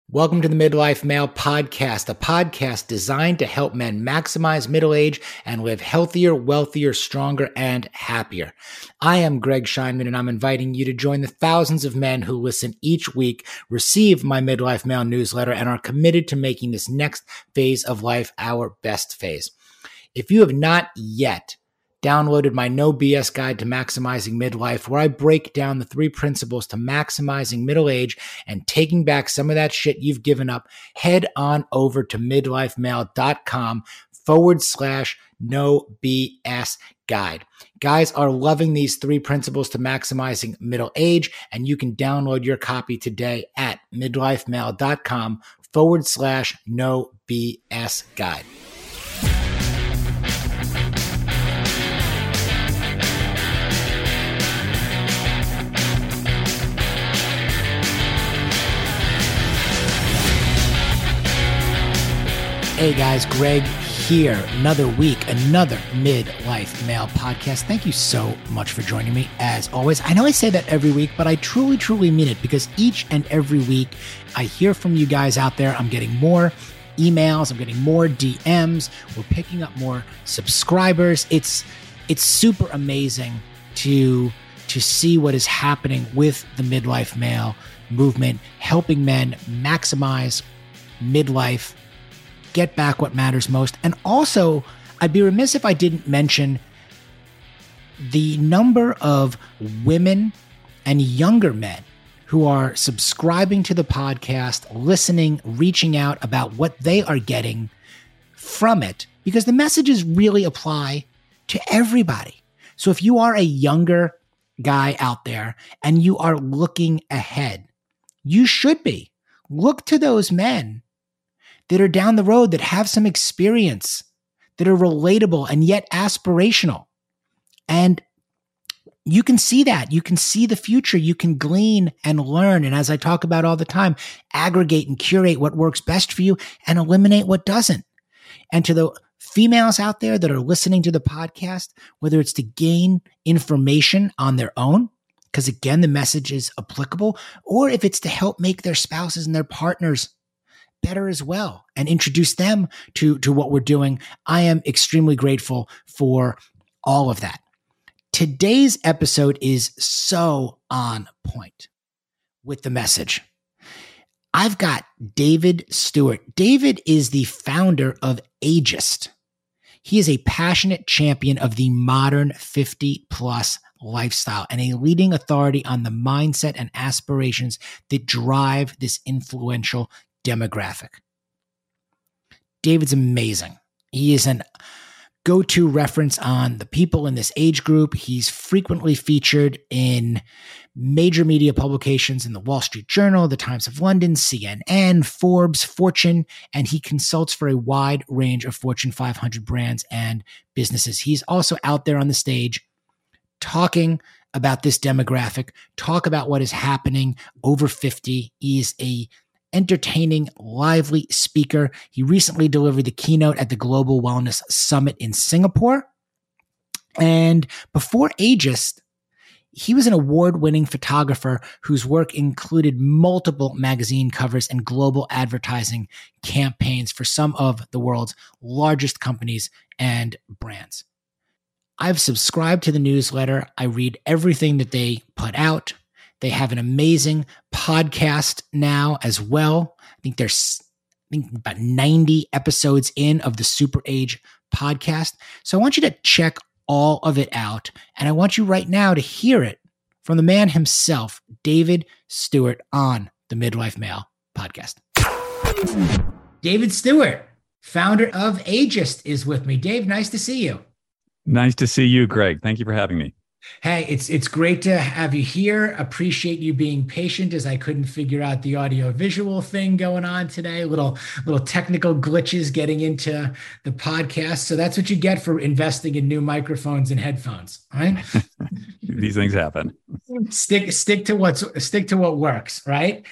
Welcome to the Midlife Male Podcast, a podcast designed to help men maximize middle age and live healthier, wealthier, stronger, and happier. I am Greg Scheinman, and I'm inviting you to join the thousands of men who listen each week, receive my Midlife Male newsletter, and are committed to making this next phase of life our best phase. If you have not yet downloaded my No BS Guide to Maximizing Midlife, where I break down the 3 principles to maximizing middle age and taking back some of that shit you've given up, head on over to midlifemale.com/No BS Guide. Guys are loving these 3 principles to maximizing middle age, and you can download your copy today at midlifemale.com/No BS Guide. Hey guys, Greg here. Another week, another Midlife Male podcast. Thank you so much for joining me as always. I know I say that every week, but I truly mean it because each and every week I hear from you guys out there. I'm getting more emails. I'm getting more DMs. We're picking up more subscribers. It's super amazing to see what is happening with the Midlife Male movement, helping men maximize midlife, get back what matters most. And also, I'd be remiss if I didn't mention the number of women and younger men who are subscribing to the podcast, listening, reaching out about what they are getting from it, because the messages really apply to everybody. So if you are a younger guy out there and you are looking ahead, you should be. Look to those men that are down the road, that have some experience, that are relatable and yet aspirational. And you can see that. You can see the future. You can glean and learn. And as I talk about all the time, aggregate and curate what works best for you and eliminate what doesn't. And to the females out there that are listening to the podcast, whether it's to gain information on their own, because again, the message is applicable, or if it's to help make their spouses and their partners better as well and introduce them to what we're doing, I am extremely grateful for all of that. Today's episode is so on point with the message. I've got David Stewart. David is the founder of Ageist. He is a passionate champion of the modern 50-plus lifestyle and a leading authority on the mindset and aspirations that drive this influential demographic. David's amazing. He is an go-to reference on the people in this age group. He's frequently featured in major media publications in the Wall Street Journal, the Times of London, CNN, Forbes, Fortune, and he consults for a wide range of Fortune 500 brands and businesses. He's also out there on the stage talking about this demographic, talk about what is happening over 50. He is a entertaining, lively speaker. He recently delivered the keynote at the Global Wellness Summit in Singapore. And before Ageist, he was an award-winning photographer whose work included multiple magazine covers and global advertising campaigns for some of the world's largest companies and brands. I've subscribed to the newsletter. I read everything that they put out. They have an amazing podcast now as well. I think there's about 90 episodes in of the Super Age podcast. So I want you to check all of it out. And I want you right now to hear it from the man himself, David Stewart, on the Midlife Male podcast. David Stewart, founder of Ageist, is with me. Dave, nice to see you. Nice to see you, Greg. Thank you for having me. Hey, it's great to have you here. Appreciate you being patient as I couldn't figure out the audio visual thing going on today. Little technical glitches getting into the podcast. So that's what you get for investing in new microphones and headphones, right? These things happen. Stick to what works, right?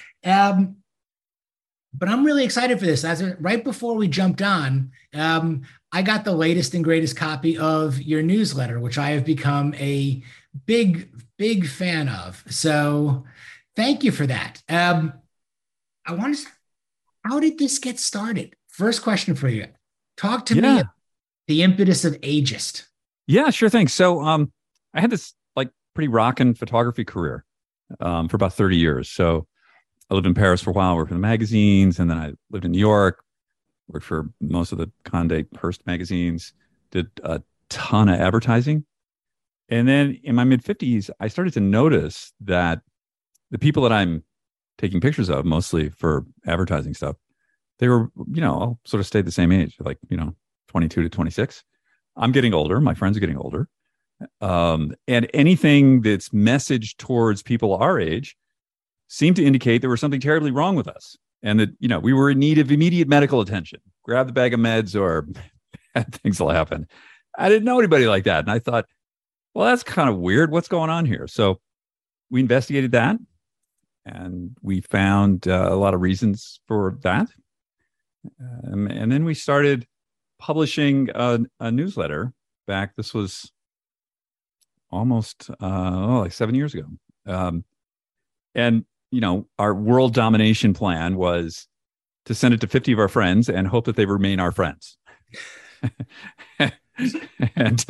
But I'm really excited for this. Right before we jumped on, I got the latest and greatest copy of your newsletter, which I have become a big fan of. So thank you for that. I want to how did this get started? First question for you. Talk to me Yeah. about the impetus of Ageist. Yeah, sure thing. So I had this like pretty rockin' photography career for about 30 years. So I lived in Paris for a while, worked for the magazines, and then I lived in New York, worked for most of the Condé Hearst magazines, did a ton of advertising. And then in my mid 50s, I started to notice that the people that I'm taking pictures of, mostly for advertising stuff, they were, all sort of stayed the same age, like, 22 to 26. I'm getting older. My friends are getting older. And anything that's messaged towards people our age seemed to indicate there was something terribly wrong with us. And that, we were in need of immediate medical attention. Grab the bag of meds or bad things will happen. I didn't know anybody like that. And I thought, well, that's kind of weird. What's going on here? So we investigated that and we found a lot of reasons for that. And then we started publishing a newsletter back. This was almost like 7 years ago. And, our world domination plan was to send it to 50 of our friends and hope that they remain our friends. And,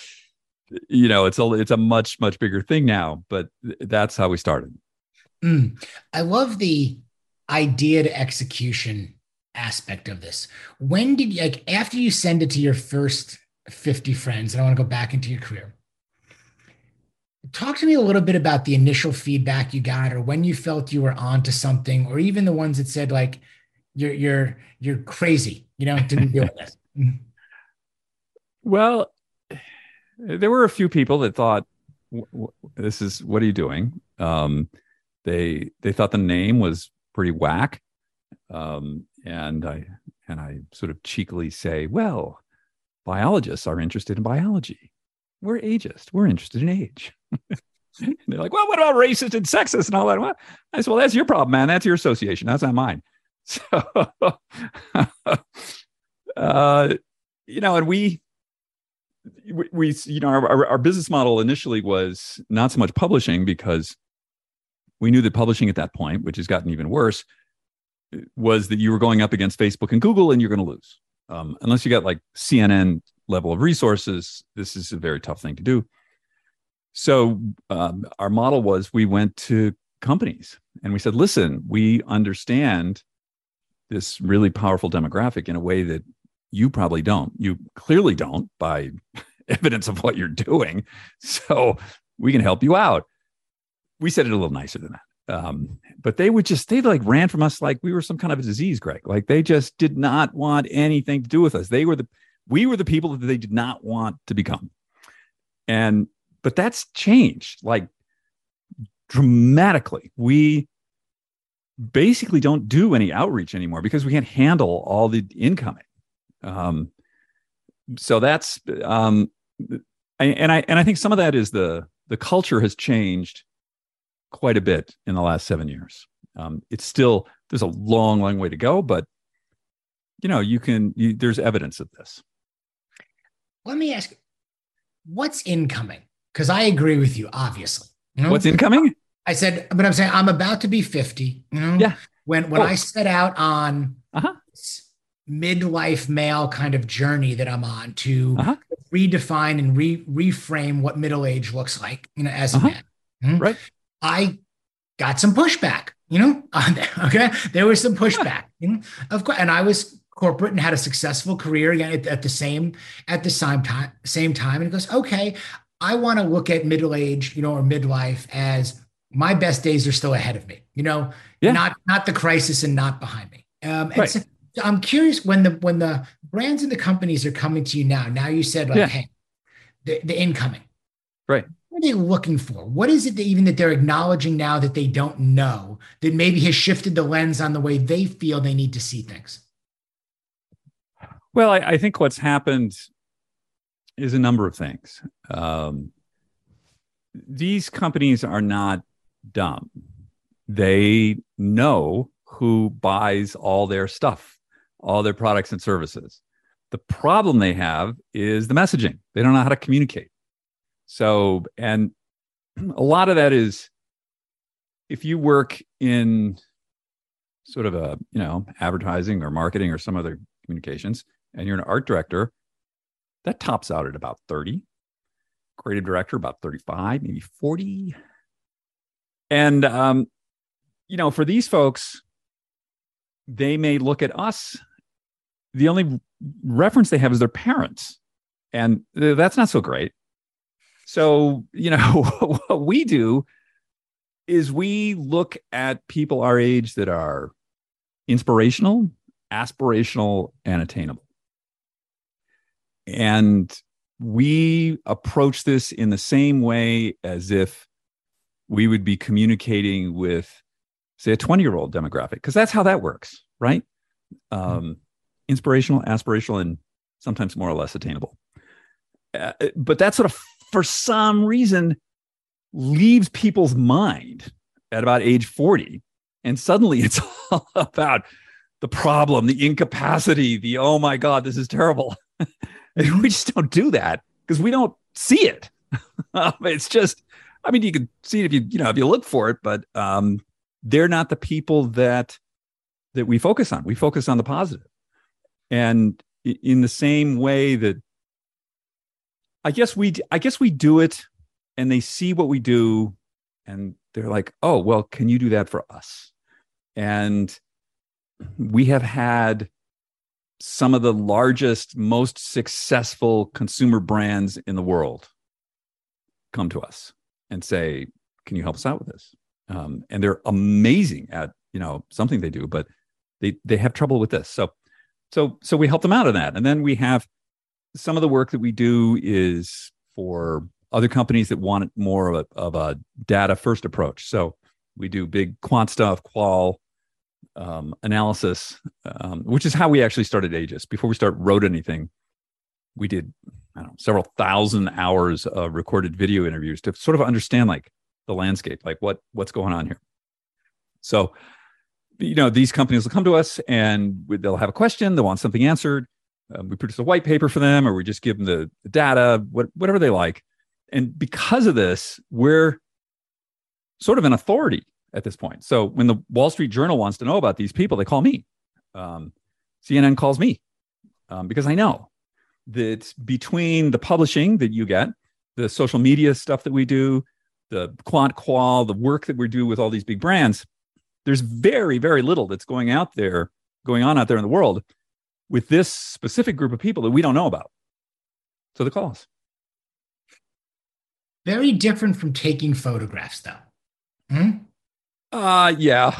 it's a much, much bigger thing now, but that's how we started. I love the idea to execution aspect of this. When did you, like, after you send it to your first 50 friends, and I want to go back into your career, talk to me a little bit about the initial feedback you got, or when you felt you were onto something, or even the ones that said like, you're crazy, to be doing this. Well, there were a few people that thought, what are you doing? They thought the name was pretty whack. And I sort of cheekily say, well, biologists are interested in biology. We're ageist. We're interested in age. And they're like, well, what about racist and sexist and all that? Well, I said, well, that's your problem, man. That's your association. That's not mine. So, and we our business model initially was not so much publishing, because we knew that publishing at that point, which has gotten even worse, was that you were going up against Facebook and Google and you're going to lose. Unless you got like CNN level of resources, this is a very tough thing to do. So our model was, we went to companies and we said, listen, we understand this really powerful demographic in a way that you probably don't. You clearly don't, by evidence of what you're doing. So we can help you out. We said it a little nicer than that. But they like ran from us like we were some kind of a disease, Greg. Like they just did not want anything to do with us. We were the people that they did not want to become. But that's changed like dramatically. We basically don't do any outreach anymore because we can't handle all the incoming. So that's, I think some of that is the culture has changed quite a bit in the last 7 years. It's still, there's a long, long way to go, but there's evidence of this. Let me ask, what's incoming? Because I agree with you, obviously. What's incoming? I said, but I'm saying I'm about to be 50. Yeah. When I set out on this midlife male kind of journey that I'm on to redefine and reframe what middle age looks like, as a man. Right. I got some pushback, okay. There was some pushback, of course. And I was corporate and had a successful career again at the same time. And it goes, okay, I want to look at middle age, or midlife as my best days are still ahead of me, not the crisis and not behind me. And so I'm curious, when the brands and the companies are coming to you now you said like, hey, the incoming, right? What are they looking for? What is it that they're acknowledging now that they don't know, that maybe has shifted the lens on the way they feel they need to see things? Well, I think what's happened is a number of things. These companies are not dumb. They know who buys all their stuff, all their products and services. The problem they have is the messaging. They don't know how to communicate. So, and a lot of that is, if you work in sort of advertising or marketing or some other communications, and you're an art director, that tops out at about 30. Creative director, about 35, maybe 40. And, for these folks, they may look at us. The only reference they have is their parents. And that's not so great. So, what we do is we look at people our age that are inspirational, aspirational, and attainable. And we approach this in the same way as if we would be communicating with, say, a 20-year-old demographic, because that's how that works, right? Inspirational, aspirational, and sometimes more or less attainable. But that sort of, for some reason, leaves people's mind at about age 40. And suddenly it's all about the problem, the incapacity, the, oh my God, this is terrible. We just don't do that because we don't see it. It's just, you can see it if you look for it, but they're not the people that we focus on. We focus on the positive. And in the same way that I guess we do it, and they see what we do, and they're like, oh, well, can you do that for us? And we have had some of the largest, most successful consumer brands in the world come to us and say, can you help us out with this? And they're amazing at, something they do, but they have trouble with this. So we help them out on that. And then we have some of the work that we do is for other companies that want more of a data first approach. So we do big quant stuff, qual analysis, which is how we actually started Aegis. Before we wrote anything, we did, several thousand hours of recorded video interviews to sort of understand like the landscape, like what's going on here. So, these companies will come to us and they'll have a question, they want something answered. We produce a white paper for them, or we just give them the data, whatever they like. And because of this, we're sort of an authority at this point. So when the Wall Street Journal wants to know about these people, they call me. CNN calls me because I know that between the publishing that you get, the social media stuff that we do, the quant qual, the work that we do with all these big brands, there's very, very little that's going on out there in the world with this specific group of people that we don't know about. So they call us. Very different from taking photographs, though. Yeah.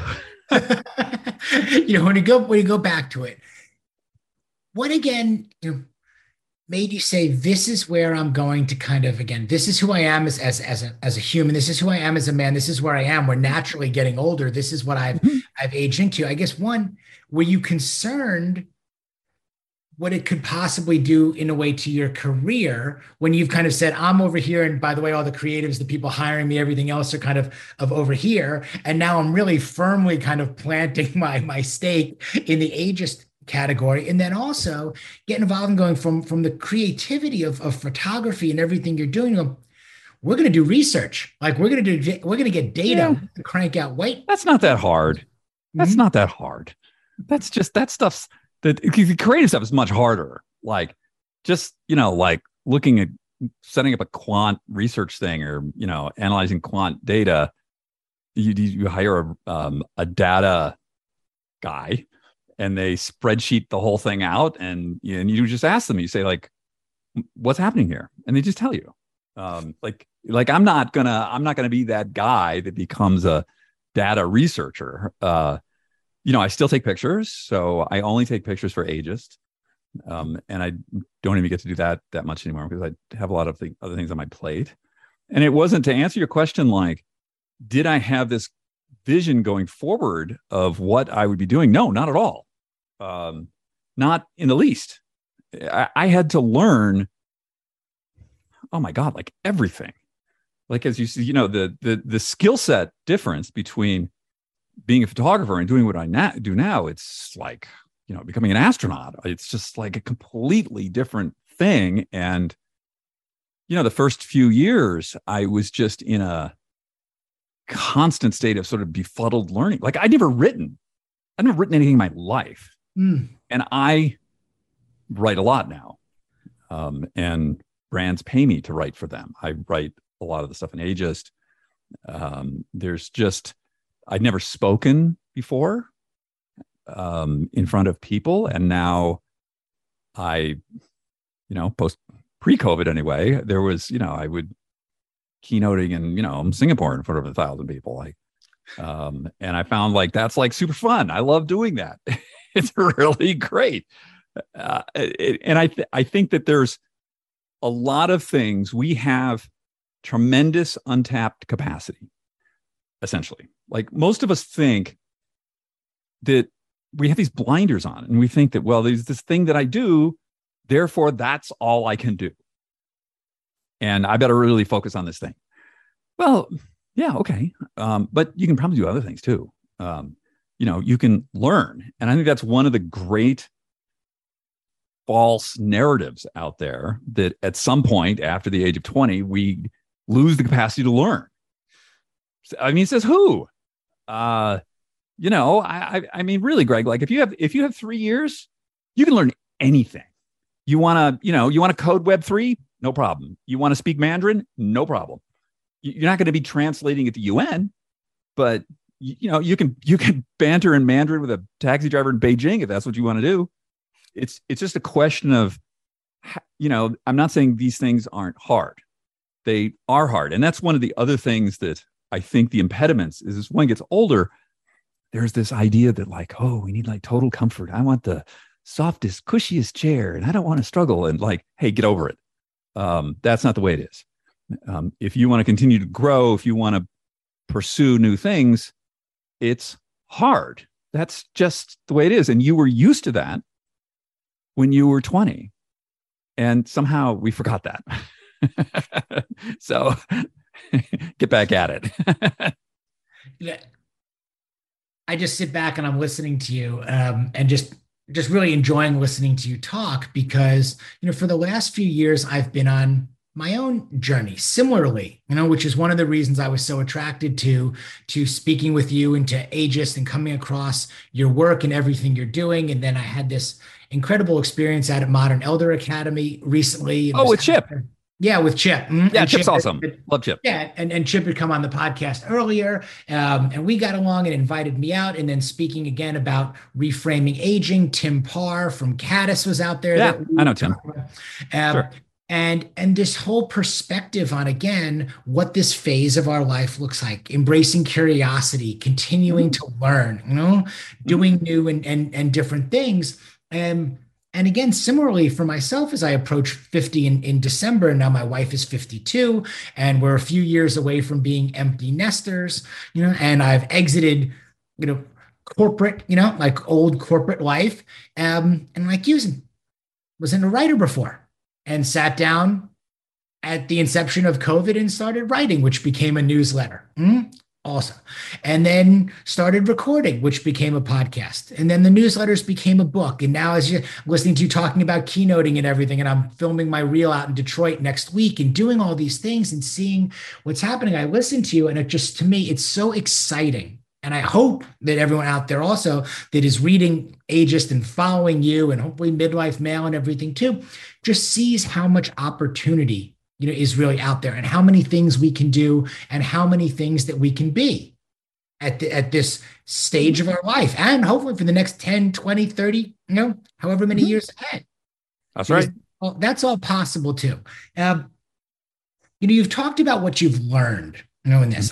When you go back to it, what again made you say, this is where I'm going to kind of, again, this is who I am as a human. This is who I am as a man. This is where I am. We're naturally getting older. This is what I've aged into. I guess one, were you concerned what it could possibly do in a way to your career when you've kind of said, I'm over here, and by the way, all the creatives, the people hiring me, everything else are kind of over here, and now I'm really firmly kind of planting my stake in the ageist category, and then also get involved in going from the creativity of photography and everything you're doing. We're going to do research, like we're going to get data, to crank out white. That's not that hard. That's not that hard. That's just, that stuff's, the creative stuff is much harder. Like just, like looking at setting up a quant research thing or, analyzing quant data, you hire a data guy and they spreadsheet the whole thing out, and you just ask them, you say like, what's happening here? And they just tell you. Like I'm not gonna be that guy that becomes a data researcher. I still take pictures, so I only take pictures for Aegis. And I don't even get to do that much anymore because I have a lot of other things on my plate. And it wasn't, to answer your question, like, did I have this vision going forward of what I would be doing? No, not at all. Not in the least. I had to learn, oh my God, like everything. Like, as you see, the skill set difference between being a photographer and doing what I do now, it's like, becoming an astronaut. It's just like a completely different thing. And, the first few years, I was just in a constant state of sort of befuddled learning. Like I'd never written I've never written anything in my life. Mm. And I write a lot now. And brands pay me to write for them. I write a lot of the stuff in Ageist. I'd never spoken before in front of people. And now pre-COVID anyway, there was, I would keynoting in, Singapore in front of 1,000 people. And I found that's super fun. I love doing that. It's really great. And I think that there's a lot of things. We have tremendous untapped capacity, essentially. Most of us think that we have these blinders on, and we think that, well, there's this thing that I do, therefore that's all I can do. And I better really focus on this thing. Well, yeah, okay. But you can probably do other things too. You can learn. And I think that's one of the great false narratives out there, that at some point after the age of 20, we lose the capacity to learn. I mean, says who? I mean, really, Greg, if you have 3 years, you can learn anything. You want to code Web3? No problem. You want to speak Mandarin? No problem. You're not going to be translating at the UN, but you can banter in Mandarin with a taxi driver in Beijing if that's what you want to do. It's just a question of, I'm not saying these things aren't hard. They are hard. And that's one of the other things that I think the impediments is, as one gets older, there's this idea that we need total comfort. I want the softest, cushiest chair, and I don't want to struggle. And hey, get over it. That's not the way it is. If you want to continue to grow, if you want to pursue new things, it's hard. That's just the way it is. And you were used to that when you were 20. And somehow we forgot that. So get back at it. I just sit back and I'm listening to you and just really enjoying listening to you talk, because, for the last few years, I've been on my own journey similarly, which is one of the reasons I was so attracted to speaking with you and to Ageist and coming across your work and everything you're doing. And then I had this incredible experience out at Modern Elder Academy recently. Oh, with Chip. Yeah, with Chip. Yeah, Chip's awesome. Love Chip. Yeah, and Chip had come on the podcast earlier, and we got along and invited me out. And then speaking again about reframing aging, Tim Parr from Caddis was out there. Yeah, I know Tim. Sure. And this whole perspective on, again, what this phase of our life looks like, embracing curiosity, continuing to learn, doing new and different things. And again, similarly for myself, as I approach 50 in December, and now my wife is 52, and we're a few years away from being empty nesters, and I've exited, corporate, old corporate life. And like you, wasn't a writer before, and sat down at the inception of COVID and started writing, which became a newsletter. Awesome. And then started recording, which became a podcast. And then the newsletters became a book. And now, as you're listening to you talking about keynoting and everything, and I'm filming my reel out in Detroit next week and doing all these things and seeing what's happening, I listen to you, and it just, to me, it's so exciting. And I hope that everyone out there also that is reading Ageist and following you, and hopefully Midlife Male and everything too, just sees how much opportunity is really out there, and how many things we can do, and how many things that we can be at this stage of our life, and hopefully for the next 10, 20, 30, however many years ahead. That's right. That's all possible too. You've talked about what you've learned, in this.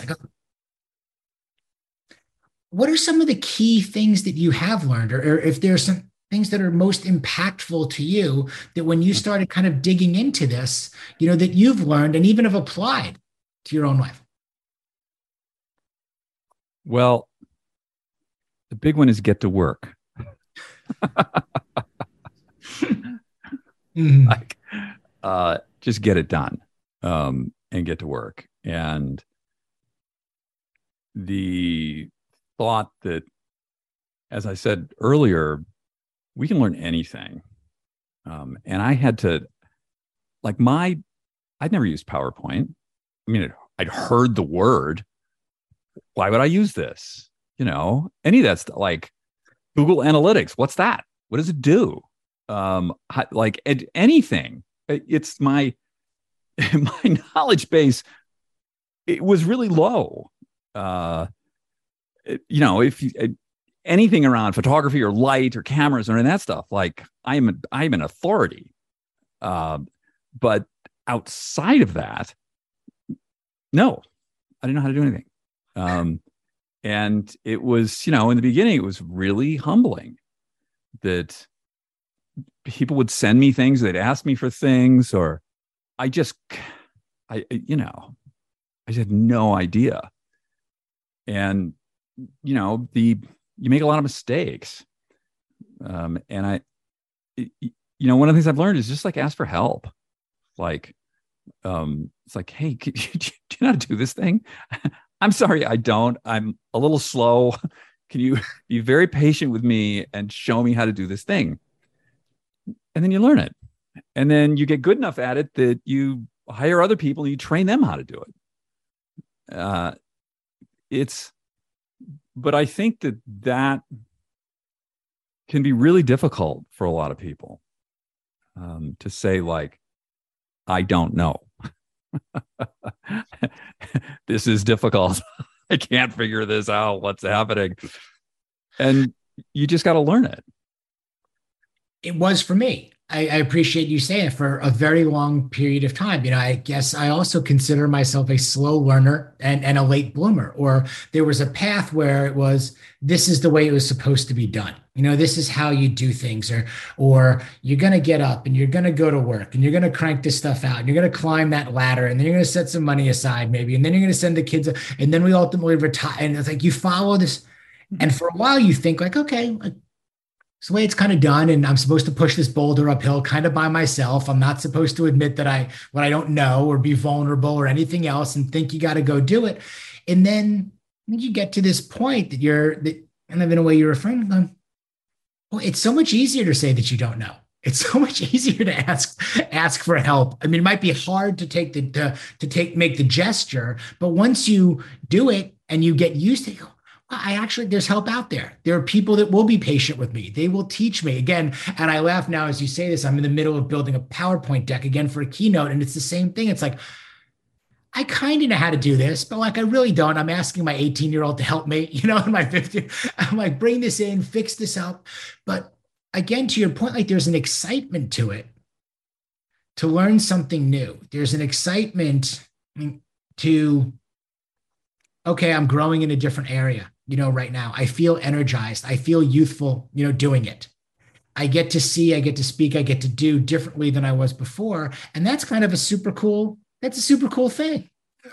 What are some of the key things that you have learned, or if there's some things that are most impactful to you that when you started kind of digging into this, that you've learned and even have applied to your own life? Well, the big one is get to work. Just get it done, and get to work. And the thought that, as I said earlier, we can learn anything. And I had to, I'd never used PowerPoint. I mean, I'd heard the word. Why would I use this? Any of that's Google Analytics. What's that? What does it do? Anything. It's my my knowledge base. It was really low. If anything around photography or light or cameras or any of that stuff, like I'm an authority. But outside of that, no, I didn't know how to do anything. And it was, in the beginning, it was really humbling that people would send me things, they'd ask me for things, or I just had no idea. And, you make a lot of mistakes. And one of the things I've learned is just like ask for help. Like, it's like, hey, do you know how to do this thing? I'm sorry, I don't. I'm a little slow. Can you be very patient with me and show me how to do this thing? And then you learn it. And then you get good enough at it that you hire other people and you train them how to do it. But I think that can be really difficult for a lot of people, to say, like, I don't know. This is difficult. I can't figure this out. What's happening? And you just got to learn it. It was for me. I appreciate you saying it. For a very long period of time. I guess I also consider myself a slow learner and a late bloomer, or there was a path where it was, this is the way it was supposed to be done. This is how you do things, or you're going to get up and you're going to go to work and you're going to crank this stuff out and you're going to climb that ladder and then you're going to set some money aside maybe. And then you're going to send the kids, and then we ultimately retire. And it's like, you follow this. And for a while you think like, okay, it's the way it's kind of done. And I'm supposed to push this boulder uphill kind of by myself. I'm not supposed to admit that what I don't know or be vulnerable or anything else and think you got to go do it. And then you get to this point that kind of in a way you're referring to, well, it's so much easier to say that you don't know. It's so much easier to ask for help. I mean, it might be hard to make the gesture, but once you do it and you get used to it, there's help out there. There are people that will be patient with me. They will teach me again. And I laugh now as you say this, I'm in the middle of building a PowerPoint deck again for a keynote. And it's the same thing. It's like, I kind of know how to do this, but like, I really don't. I'm asking my 18-year-old to help me, in my 50, I'm like, bring this in, fix this up. But again, to your point, like there's an excitement to it, to learn something new. There's an excitement to, okay, I'm growing in a different area. Right now, I feel energized. I feel youthful, doing it. I get to see, I get to speak, I get to do differently than I was before. And that's kind of a super cool thing.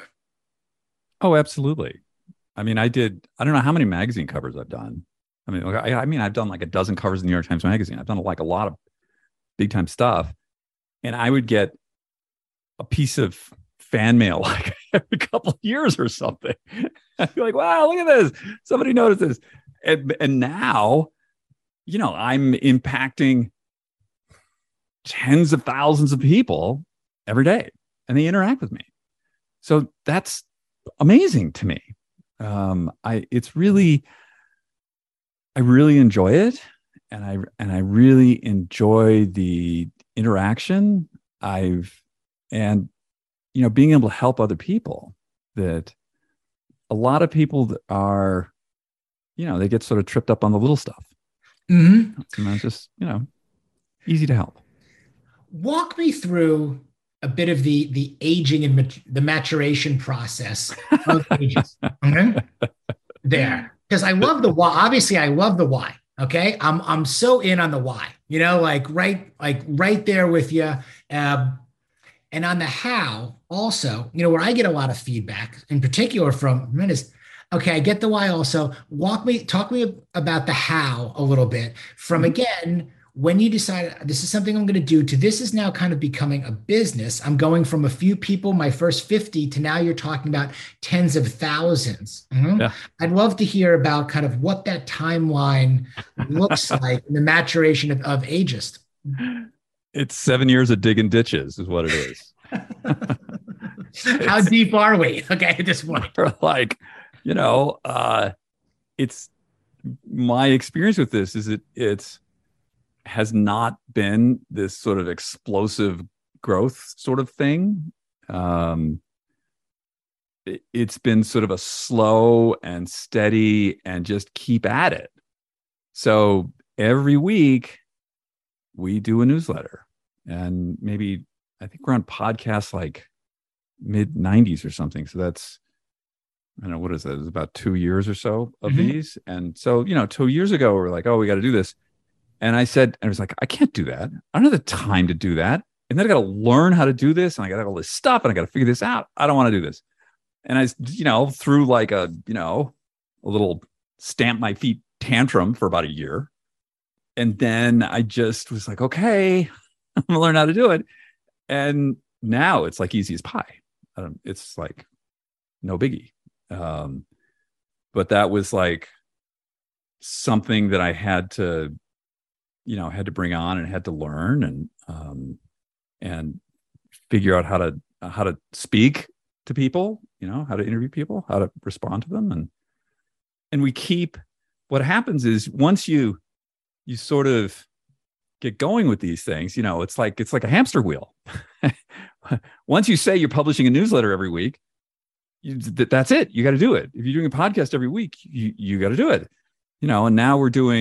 Oh, absolutely. I mean, I don't know how many magazine covers I've done. I mean, I've done like a dozen covers in the New York Times Magazine. I've done like a lot of big time stuff. And I would get a piece of fan mail like every couple of years or something. I'd be like, wow, look at this. Somebody noticed this. And now, I'm impacting tens of thousands of people every day and they interact with me. So that's amazing to me. I really enjoy it. And I really enjoy the interaction. Being able to help other people, that a lot of people are, they get sort of tripped up on the little stuff. Mm-hmm. And it's just, easy to help. Walk me through a bit of the aging and the maturation process of ages. Okay? There. Because I love the why. Obviously, I love the why. Okay. I'm so in on the why, right there with you. And on the how also, where I get a lot of feedback in particular from men is, okay, I get the why also. Talk me about the how a little bit from, again, when you decide this is something I'm going to do, to this is now kind of becoming a business. I'm going from a few people, my first 50, to now you're talking about tens of thousands. Mm-hmm. Yeah. I'd love to hear about kind of what that timeline looks like in the maturation of Ageist. It's 7 years of digging ditches is what it is. How deep are we? Okay, at this point. Like, it's my experience with this is it's has not been this sort of explosive growth sort of thing. It's been sort of a slow and steady and just keep at it. So every week we do a newsletter, and maybe I think we're on podcasts like mid 90s or something. So that's, I don't know, what is that? It's about 2 years or so of these. And so, 2 years ago, we were like, oh, we got to do this. And I was like, I can't do that. I don't have the time to do that. And then I got to learn how to do this. And I got all this stuff and I got to figure this out. I don't want to do this. And I, threw like a little stamp my feet tantrum for about a year. And then I just was like, okay, I'm going to learn how to do it. And now it's like easy as pie. It's like no biggie. But that was like something that I had to bring on and had to learn and figure out how to speak to people, how to interview people, how to respond to them. And what happens is once you sort of get going with these things, it's like a hamster wheel. Once you say you're publishing a newsletter every week, that's it. You got to do it. If you're doing a podcast every week, you got to do it. And now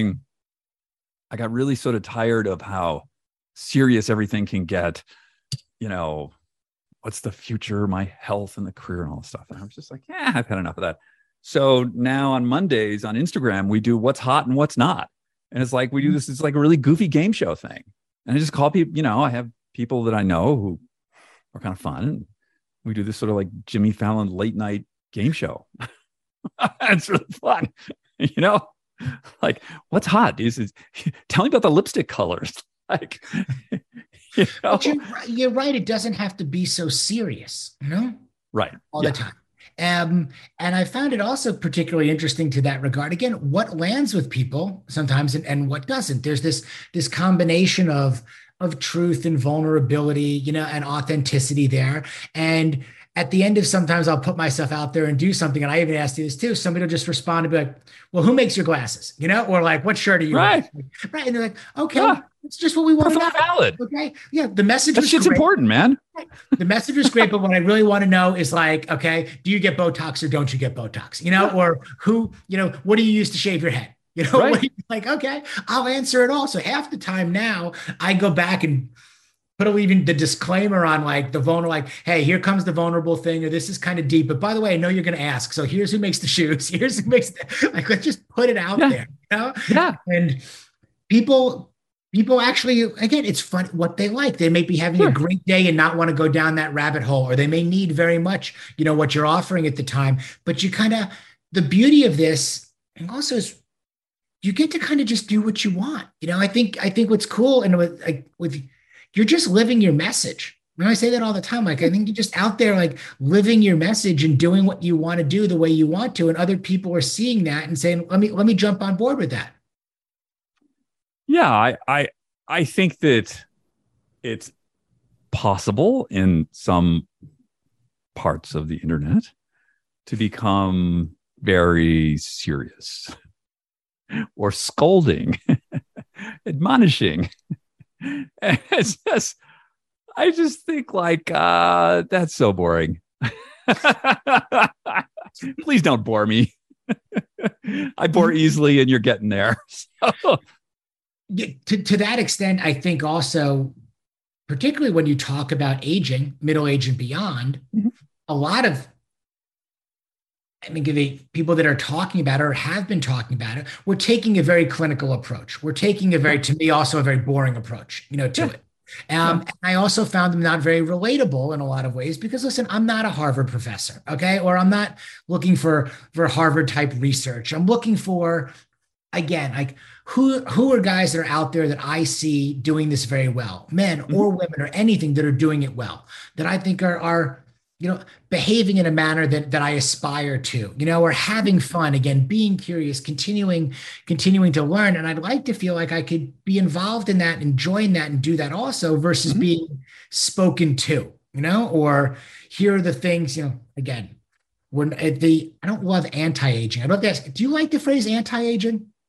I got really sort of tired of how serious everything can get. What's the future, my health and the career and all this stuff. And I was just like, yeah, I've had enough of that. So now on Mondays on Instagram, we do what's hot and what's not. And it's like, we do this, it's like a really goofy game show thing. And I just call people, I have people that I know who are kind of fun. We do this sort of like Jimmy Fallon late night game show. It's really fun. Like what's hot? Tell me about the lipstick colors. Like, But you're right. It doesn't have to be so serious, right. All the time. And I found it also particularly interesting to that regard. Again, what lands with people sometimes and what doesn't. There's this combination of truth and vulnerability, and authenticity there. And at the end of sometimes I'll put myself out there and do something. And I even asked you this too. Somebody will just respond and be like, well, who makes your glasses? Or like, what shirt are you wearing? Right. And they're like, okay, it's just what we want to know. Valid. Okay. Yeah. The message that shit's important, man. The message is great. But what I really want to know is like, okay, do you get Botox or don't you get Botox? Or who, what do you use to shave your head? Right. Like, okay, I'll answer it all. So half the time now I go back and put even the disclaimer on like the vulnerable, like, hey, here comes the vulnerable thing, or this is kind of deep. But by the way, I know you're going to ask. So here's who makes the shoes. Here's who makes like, let's just put it out there. Yeah. And people actually, again, it's fun what they like. They may be having a great day and not want to go down that rabbit hole, or they may need very much, what you're offering at the time. But you the beauty of this, and also is you get to kind of just do what you want. I think what's cool and with you're just living your message. I say that all the time. Like, I think you're just out there, like living your message and doing what you want to do the way you want to. And other people are seeing that and saying, let me jump on board with that. Yeah. I think that it's possible in some parts of the internet to become very serious or scolding, admonishing. And I just think like, that's so boring. Please don't bore me. I bore easily and you're getting there. So. To that extent, I think also, particularly when you talk about aging, middle age and beyond, a lot of, people that are talking about it or have been talking about it, we're taking a very clinical approach. We're taking to me, also a very boring approach, to it. And I also found them not very relatable in a lot of ways because, listen, I'm not a Harvard professor, okay? Or I'm not looking for Harvard type research. I'm looking for, again, like who are guys that are out there that I see doing this very well, men or women or anything that are doing it well, that I think are behaving in a manner that I aspire to, or having fun, again, being curious, continuing to learn. And I'd like to feel like I could be involved in that, enjoying that and do that also versus being spoken to, or here are the things, again, I don't love anti-aging. I don't ask, do you like the phrase anti-aging?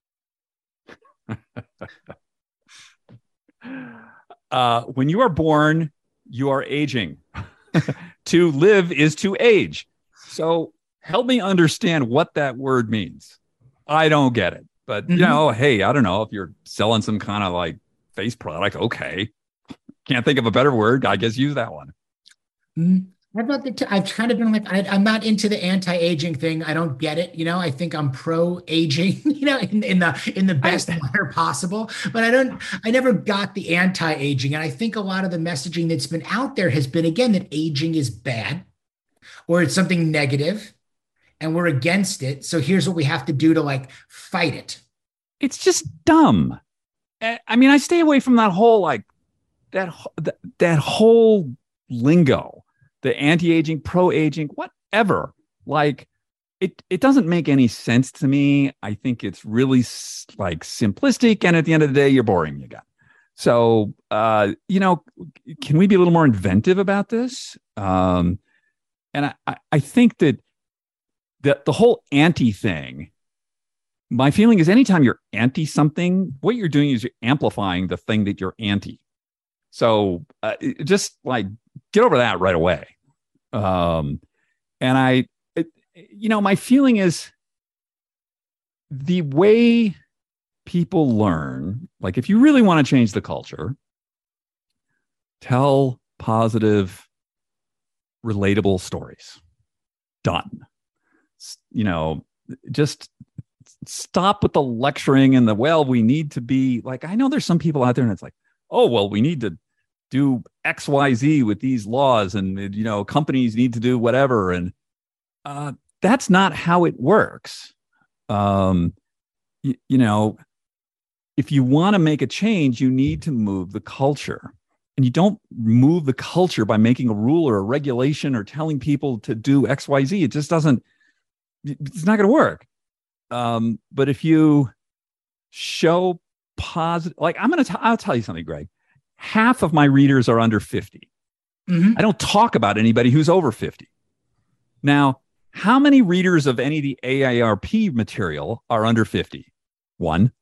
When you are born, you are aging. To live is to age. So help me understand what that word means. I don't get it. But, hey, I don't know if you're selling some kind of like face product. Okay. Can't think of a better word. I guess use that one. I've kind of been like, I'm not into the anti-aging thing. I don't get it. I think I'm pro-aging, in the best manner possible. But I never got the anti-aging. And I think a lot of the messaging that's been out there has been, again, that aging is bad or it's something negative and we're against it. So here's what we have to do to like fight it. It's just dumb. I mean, I stay away from that whole like that whole lingo, the anti-aging, pro-aging, whatever. Like it doesn't make any sense to me. I think it's really like simplistic. And at the end of the day, you're boring me again. So, can we be a little more inventive about this? And I think that the whole anti thing, my feeling is anytime you're anti something, what you're doing is you're amplifying the thing that you're anti. So just like get over that right away. And my feeling is the way people learn, like if you really want to change the culture, tell positive, relatable stories. Done. Just stop with the lecturing and we need to be like, I know there's some people out there and it's like, oh, well, we need to do XYZ with these laws and, companies need to do whatever. And that's not how it works. If you want to make a change, you need to move the culture. And you don't move the culture by making a rule or a regulation or telling people to do XYZ. It just doesn't, it's not going to work. But if you show positive, like I'll tell you something, Greg. Half of my readers are under 50. Mm-hmm. I don't talk about anybody who's over 50. Now, how many readers of any of the AARP material are under 50? One.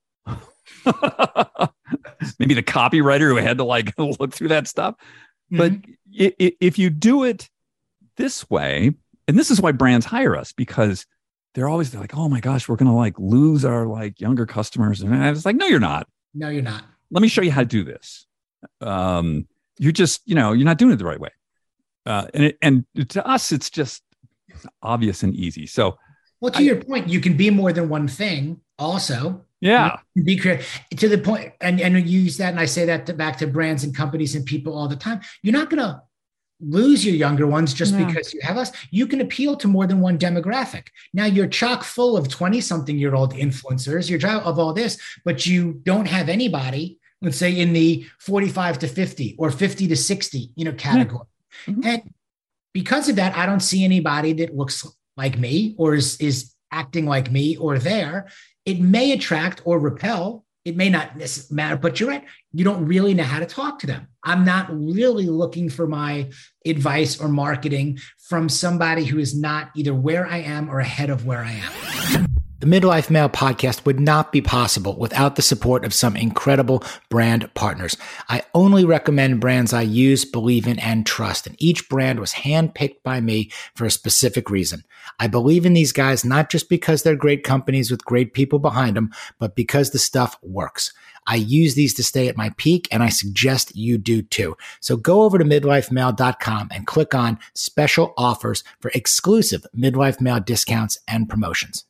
Maybe the copywriter who had to like look through that stuff. Mm-hmm. But if you do it this way, and this is why brands hire us, because they're like, oh my gosh, we're going to like lose our like younger customers. And I was like, no, you're not. No, you're not. Let me show you how to do this. You're just, you're not doing it the right way. And to us, it's just obvious and easy. So, well, to your point, you can be more than one thing also. Yeah. Be creative to the point, and you use that. And I say that back to brands and companies and people all the time. You're not going to lose your younger ones just because you have us. You can appeal to more than one demographic. Now you're chock full of 20-something-year-old influencers. You're of all this, but you don't have anybody, let's say in the 45 to 50 or 50 to 60, category. Mm-hmm. And because of that, I don't see anybody that looks like me or is acting like me or there. It may attract or repel. It may not matter, but you're right. You don't really know how to talk to them. I'm not really looking for my advice or marketing from somebody who is not either where I am or ahead of where I am. The Midlife Male podcast would not be possible without the support of some incredible brand partners. I only recommend brands I use, believe in, and trust, and each brand was handpicked by me for a specific reason. I believe in these guys not just because they're great companies with great people behind them, but because the stuff works. I use these to stay at my peak, and I suggest you do too. So go over to midlifemale.com and click on special offers for exclusive Midlife Male discounts and promotions.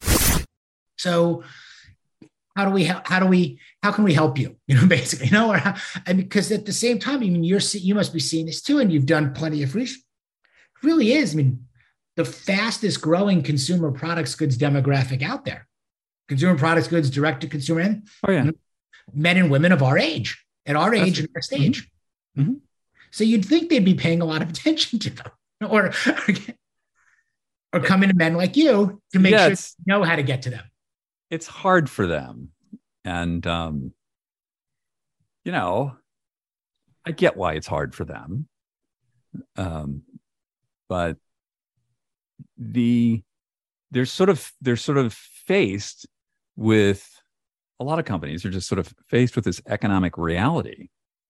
So how can we help you? Basically, because at the same time, you must be seeing this too, and you've done plenty of research. It really is. The fastest growing consumer products goods demographic out there. Consumer products goods, direct to consumer, and men and women of our age, at our age and our stage. Mm-hmm. So you'd think they'd be paying a lot of attention to them, or coming to men like you to make sure you know how to get to them. It's hard for them. And, I get why it's hard for them. But they're sort of faced with a lot of companies are just sort of faced with this economic reality,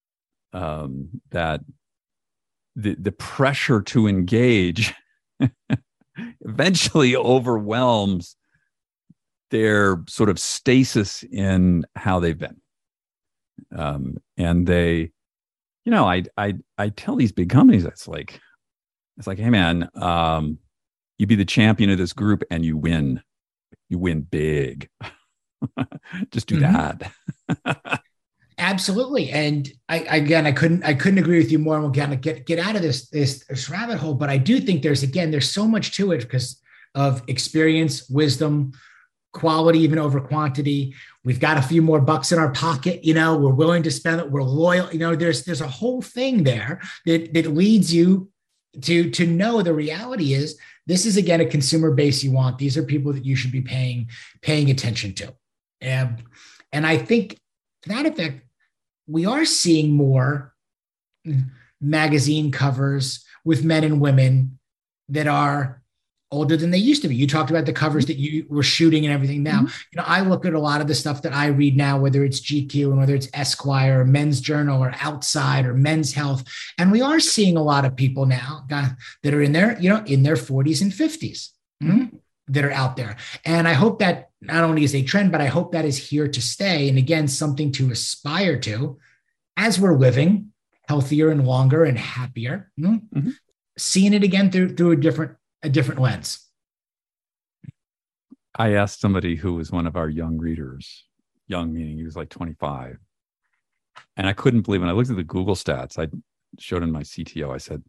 that the pressure to engage eventually overwhelms their sort of stasis in how they've been. And they, I tell these big companies, it's like, hey man, you be the champion of this group and you win big. Just do that. Absolutely. And I couldn't agree with you more. And we'll kind of get out of this rabbit hole, but I do think there's so much to it because of experience, wisdom, quality, even over quantity. We've got a few more bucks in our pocket, we're willing to spend it. We're loyal. There's a whole thing there that leads you to know the reality is this is, again, a consumer base you want. These are people that you should be paying attention to. And I think to that effect, we are seeing more magazine covers with men and women that are older than they used to be. You talked about the covers that you were shooting and everything. Now, I look at a lot of the stuff that I read now, whether it's GQ and whether it's Esquire or Men's Journal or Outside or Men's Health. And we are seeing a lot of people now that are in their 40s and 50s that are out there. And I hope that not only is a trend, but I hope that is here to stay. And again, something to aspire to as we're living healthier and longer and happier, seeing it again through a different lens. I asked somebody who was one of our young readers, young meaning he was like 25. And I couldn't believe when I looked at the Google stats, I showed him my CTO. I said,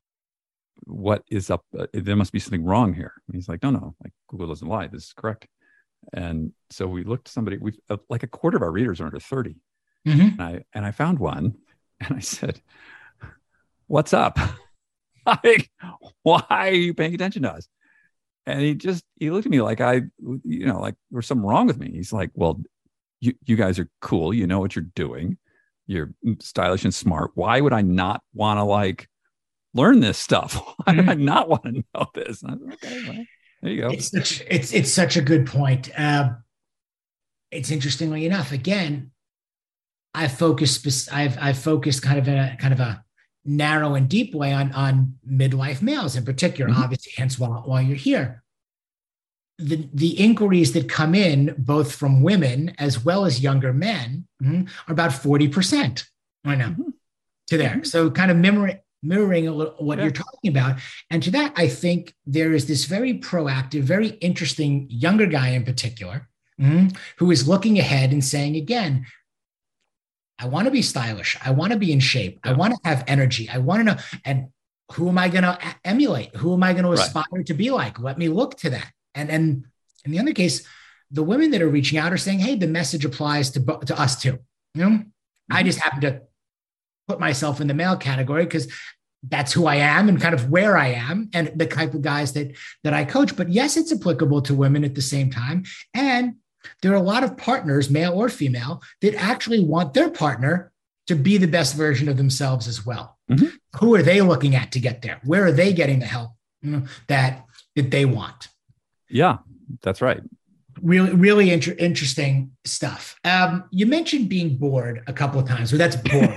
what is up? There must be something wrong here. And he's like, no, like Google doesn't lie. This is correct. And so we looked at somebody, like a quarter of our readers are under 30. And I found one and I said, what's up? Like, why are you paying attention to us? And he looked at me like like there's something wrong with me. He's like, well, you guys are cool. You know what you're doing. You're stylish and smart. Why would I not want to learn this stuff? Why do I not want to know this? And I was like, okay, well, there you go. It's such a good point. It's interestingly enough, again, I've focused kind of in a narrow and deep way on midlife males in particular, obviously, hence why you're here. The inquiries that come in, both from women as well as younger men, are about 40% right now to there. So kind of mirroring a little what you're talking about. And to that, I think there is this very proactive, very interesting younger guy in particular, who is looking ahead and saying, again, I want to be stylish. I want to be in shape. I want to have energy. I want to know, and who am I going to emulate? Who am I going to aspire to be like? Let me look to that. And in the other case, the women that are reaching out are saying, hey, the message applies to us too. I just happen to put myself in the male category because that's who I am and kind of where I am and the type of guys that I coach. But yes, it's applicable to women at the same time. And there are a lot of partners, male or female, that actually want their partner to be the best version of themselves as well. Who are they looking at to get there? Where are they getting the help that they want? Yeah, that's right. Really, really interesting stuff. You mentioned being bored a couple of times. So that's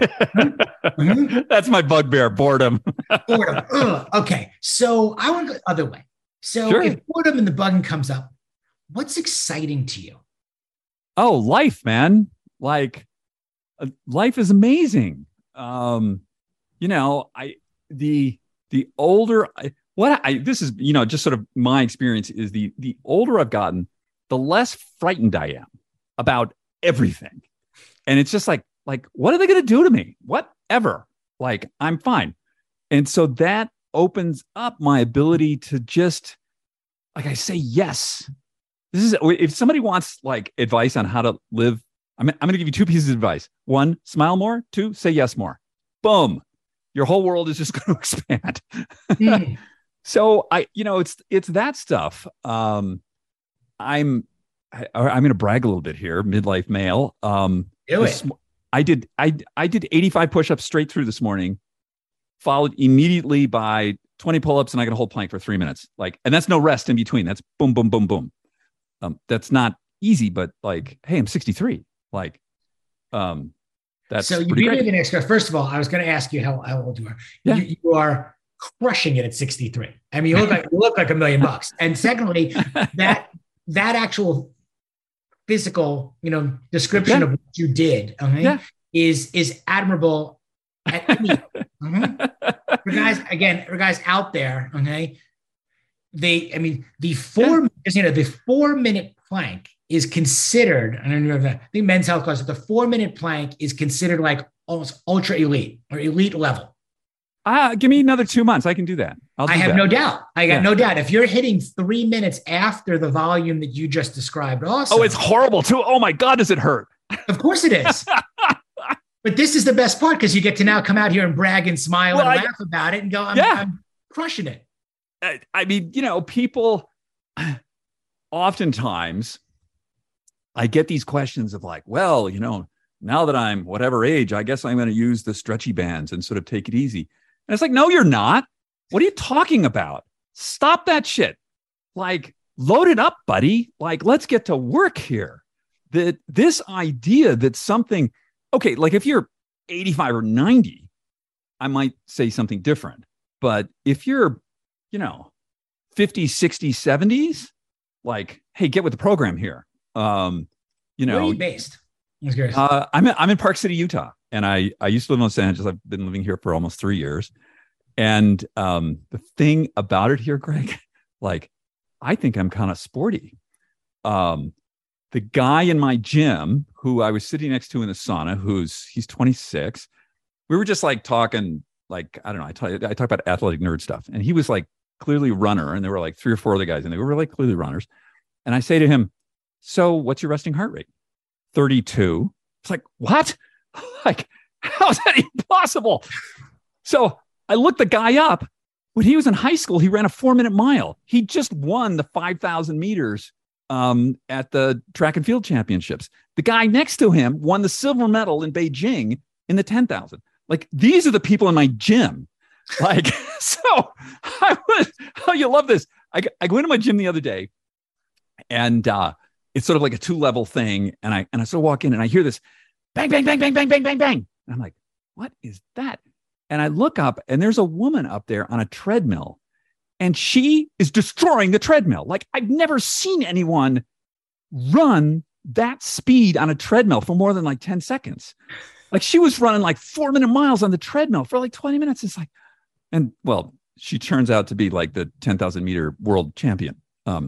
bored. That's my bugbear, boredom. Boredom. Okay. So I want to go the other way. So if boredom and the bugging comes up, what's exciting to you? Oh, life, man. Life is amazing. The older this is, just sort of my experience is the older I've gotten, the less frightened I am about everything. And it's just like, what are they going to do to me? Whatever. I'm fine. And so that opens up my ability to just, I say, yes. This is, if somebody wants advice on how to live, I'm going to give you two pieces of advice. One, smile more. Two, say yes more. Boom. Your whole world is just going to expand. So it's that stuff. I'm going to brag a little bit here. Midlife male. I did 85 push-ups straight through this morning, followed immediately by 20 pull-ups, and I can hold plank for 3 minutes. And that's no rest in between. That's boom, boom, boom, boom. That's not easy, but like, hey, I'm 63. Like, that's so you pretty beat me great. the next question. First of all, I was going to ask you how old you are. Yeah. You are crushing it at 63. I mean, you look like $1 million. And secondly, that actual physical, description of what you did, okay, is admirable at any. For guys out there, okay, the 4-minute plank is considered, I don't know if I think Men's Health class, the 4-minute plank is considered like almost ultra elite or elite level. Give me another 2 months. I can do that. I have no doubt. I got no doubt. If you're hitting 3 minutes after the volume that you just described, also. Oh, it's horrible too. Oh my God, does it hurt? Of course it is. But this is the best part because you get to now come out here and brag and smile and laugh about it and go, I'm crushing it. I mean, people oftentimes I get these questions of like, well, now that I'm whatever age, I guess I'm going to use the stretchy bands and sort of take it easy. And it's like, no, you're not. What are you talking about? Stop that shit. Like, load it up, buddy. Like, let's get to work here. This idea that something, okay, like if you're 85 or 90, I might say something different. But if you're, 50s, 60s, 70s, like, hey, get with the program here. Where are you based? I'm in Park City, Utah, and I used to live in Los Angeles. I've been living here for almost 3 years. And the thing about it here, Greg, like, I think I'm kind of sporty. The guy in my gym who I was sitting next to in the sauna, he's 26. We were just like talking, like, I don't know. I talk about athletic nerd stuff, and he was like clearly a runner, and there were like 3 or 4 other guys, and they were like clearly runners. And I say to him, "So, what's your resting heart rate?" 32. It's like, what? Like, how's that even possible? So I looked the guy up. When he was in high school, he ran a 4-minute mile. He just won the 5,000 meters at the track and field championships. The guy next to him won the silver medal in Beijing in the 10,000. Like, these are the people in my gym. Like, so you love this. I went to my gym the other day, and it's sort of like a 2-level thing. And I sort of walk in and I hear this bang, bang, bang, bang, bang, bang, bang, bang. And I'm like, what is that? And I look up, and there's a woman up there on a treadmill, and she is destroying the treadmill. Like, I've never seen anyone run that speed on a treadmill for more than like 10 seconds. Like, she was running like 4-minute miles on the treadmill for like 20 minutes. It's like, and well, she turns out to be like the 10,000 meter world champion.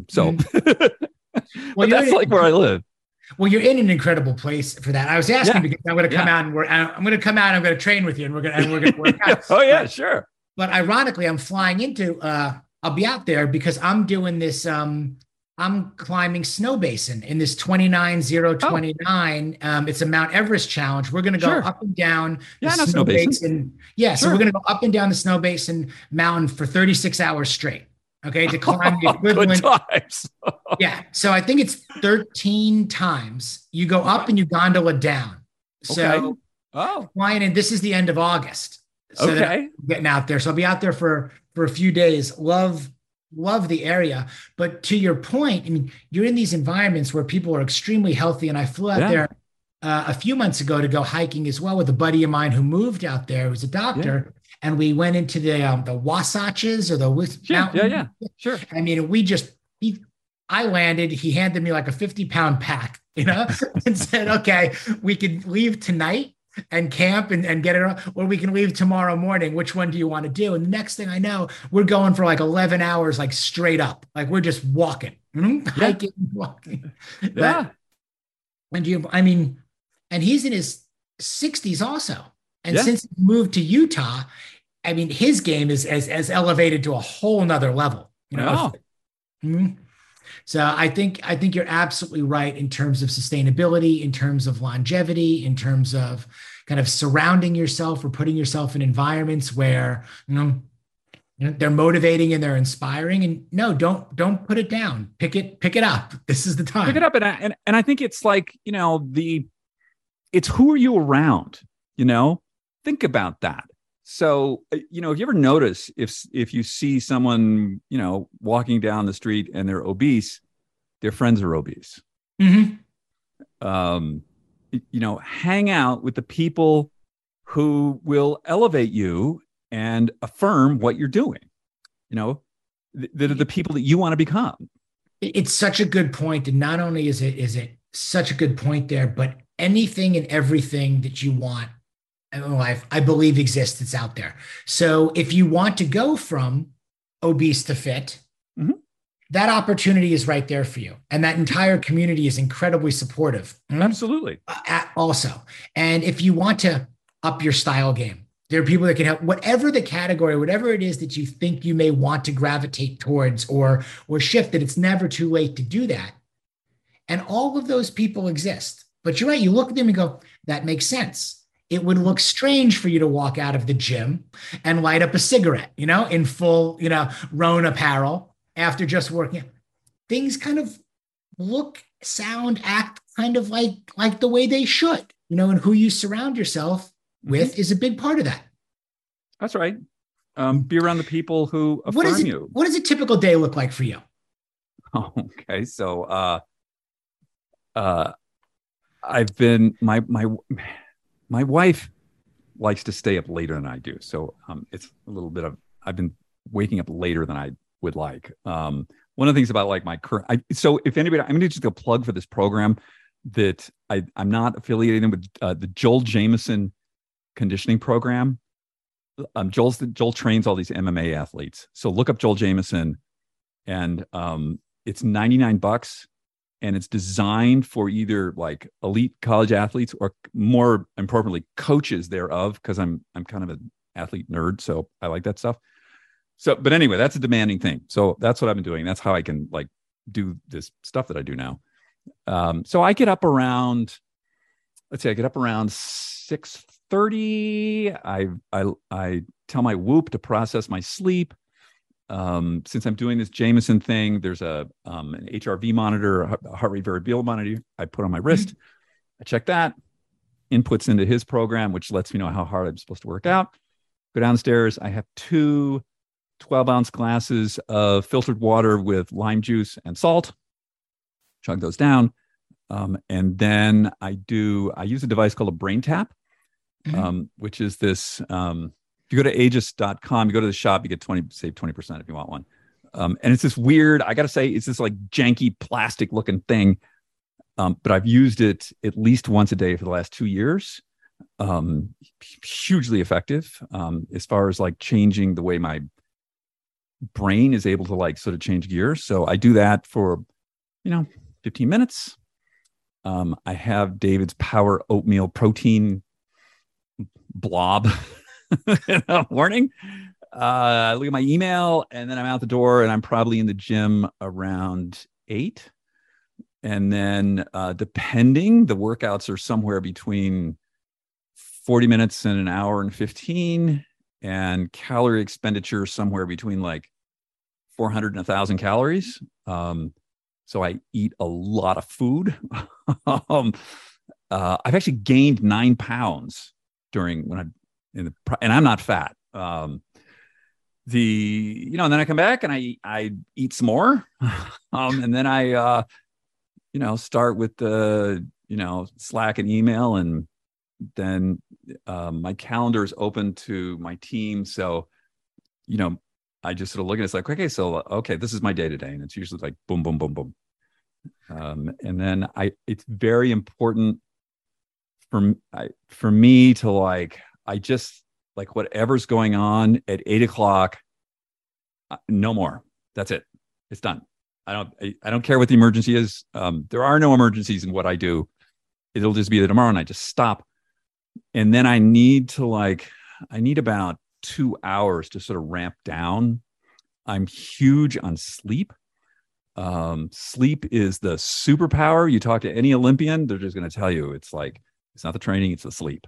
But that's like where I live. Well, you're in an incredible place for that. I was asking because I'm going to come out and I'm going to train with you, and we're going to work out. Oh yeah, sure. But ironically, I'm flying into. I'll be out there because I'm doing this. I'm climbing Snow Basin in this 29,029. It's a Mount Everest challenge. We're going to go up and down the Snow Basin. Yeah, so we're going to go up and down the Snow Basin mountain for 36 hours straight. Okay, to climb the equivalent. Good times. Yeah, so I think it's 13 times. You go up and you gondola down. So, flying in. This is the end of August. So I'm getting out there. So I'll be out there for a few days. Love the area. But to your point, I mean, you're in these environments where people are extremely healthy. And I flew out there a few months ago to go hiking as well with a buddy of mine who moved out there, who's a doctor. Yeah. And we went into the Wasatches or the mountain. Yeah, sure. I mean, I landed, he handed me like a 50-pound pack, and said, okay, we could leave tonight and camp and get it, or we can leave tomorrow morning. Which one do you want to do? And the next thing I know, we're going for like 11 hours, like straight up, like we're just walking, hiking, walking. Yeah. And he's in his 60s also. And since he moved to Utah, I mean, his game is as elevated to a whole nother level, So I think you're absolutely right in terms of sustainability, in terms of longevity, in terms of kind of surrounding yourself or putting yourself in environments where, they're motivating and they're inspiring. And no, don't put it down. Pick it up. This is the time. Pick it up. And I think it's like, it's who are you around, Think about that. So, if you ever notice if you see someone, walking down the street and they're obese, their friends are obese. Hmm. Um, hang out with the people who will elevate you and affirm what you're doing. You know, that are the people that you want to become. It's such a good point, and not only is it such a good point there, but anything and everything that you want in life, I believe exists. It's out there. So if you want to go from obese to fit, Mhm. that opportunity is right there for you, and that entire community is incredibly supportive. Absolutely. Also, and if you want to up your style game, there are people that can help, whatever the category, whatever it is that you think you may want to gravitate towards or shift, that it's never too late to do that. And all of those people exist. But you're right, you look at them and go, that makes sense. It would look strange for you to walk out of the gym and light up a cigarette, in full, Roan apparel after just working. Things kind of look, sound, act kind of like the way they should, and who you surround yourself Mhm. with is a big part of that. That's right. Be around the people who What is affirm it? you. What does a typical day look like for you? Okay, so uh, I've been my wife likes to stay up later than I do, so it's a little bit of I've been waking up later than I would like. One of the things about like my current, so if anybody, I'm going to just go plug for this program that I'm not affiliated with the Joel Jameson conditioning program. Joel trains all these MMA athletes, so look up Joel Jameson, and it's $99 and it's designed for either like elite college athletes or more importantly coaches thereof, because I'm kind of an athlete nerd, so I like that stuff. So but anyway, that's a demanding thing, so that's what I've been doing. That's how I can like do this stuff that I do now. So I get up around, let's say I get up around 6:30. I tell my Whoop to process my sleep. Since I'm doing this Jameson thing, there's an HRV monitor, a heart rate variability monitor I put on my wrist. I check that, inputs into his program, which lets me know how hard I'm supposed to work out. Go downstairs. I have two 12-ounce glasses of filtered water with lime juice and salt. Chug those down. And then I use a device called a Brain Tap, which is this. If you go to aegis.com, you go to the shop, you get save 20% if you want one. And it's this weird, I got to say, it's this like janky plastic looking thing. But I've used it at least once a day for the last 2 years. Hugely effective as far as like changing the way my brain is able to like sort of change gears. So I do that for, 15 minutes. I have David's Power Oatmeal Protein blob in the morning. I look at my email and then I'm out the door and I'm probably in the gym around 8. And then depending, the workouts are somewhere between 40 minutes and an hour and 15, and calorie expenditure somewhere between like 400 and 1,000 calories. So I eat a lot of food. I've actually gained 9 pounds during when and I'm not fat. And then I come back and I eat some more. And then I, start with the, Slack and email, and then my calendar is open to my team. So, I just sort of look at it, it's like, okay, this is my day to day. And it's usually like boom, boom, boom, boom. And then it's very important for me to like, I just like whatever's going on at 8:00, no more. That's it. It's done. I don't care what the emergency is. There are no emergencies in what I do. It'll just be that tomorrow and I just stop. And then I need about 2 hours to sort of ramp down. I'm huge on sleep. Sleep is the superpower. You talk to any Olympian, they're just going to tell you it's like, it's not the training, it's the sleep.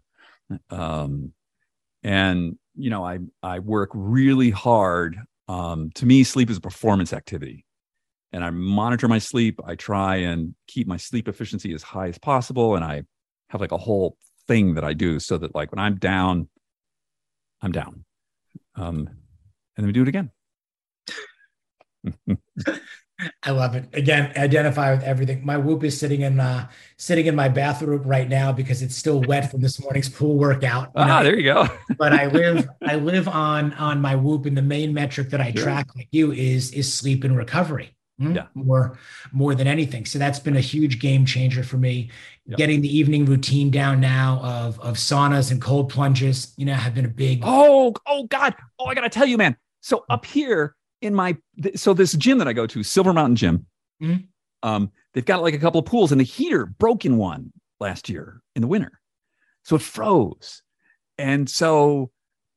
And I work really hard. To me, sleep is a performance activity, and I monitor my sleep. I try and keep my sleep efficiency as high as possible, and I have like a whole thing that I do so that like when I'm down, I'm down. And then we do it again. I love it. Again, identify with everything. My Whoop is sitting in my bathroom right now because it's still wet from this morning's pool workout. There you go. But I live on my Whoop, and the main metric that I Sure. track like you is sleep and recovery. Yeah. More than anything. So that's been a huge game changer for me. Yep. Getting the evening routine down now of saunas and cold plunges, have been a big. Oh God. Oh, I gotta tell you, man. So up here in so this gym that I go to, Silver Mountain Gym, Mhm. they've got like a couple of pools, and the heater broke in one last year in the winter, so it froze, and so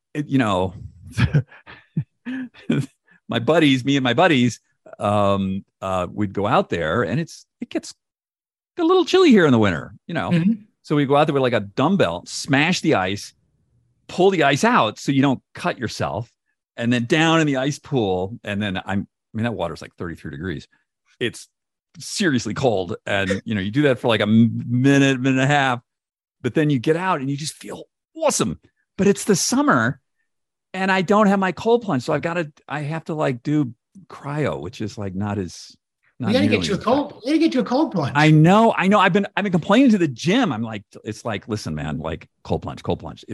me and my buddies, we'd go out there, and it gets a little chilly here in the winter, Mhm. So we go out there with like a dumbbell, smash the ice, pull the ice out so you don't cut yourself, and then down in the ice pool. And then that water's like 33 degrees. It's seriously cold. And, you do that for like a minute and a half, but then you get out and you just feel awesome. But it's the summer and I don't have my cold plunge. So I have to like do cryo, which is like not We got to get nearly you a as cold. We got to get you a cold plunge. I know. I've been complaining to the gym. I'm like, it's like, listen, man, like cold plunge.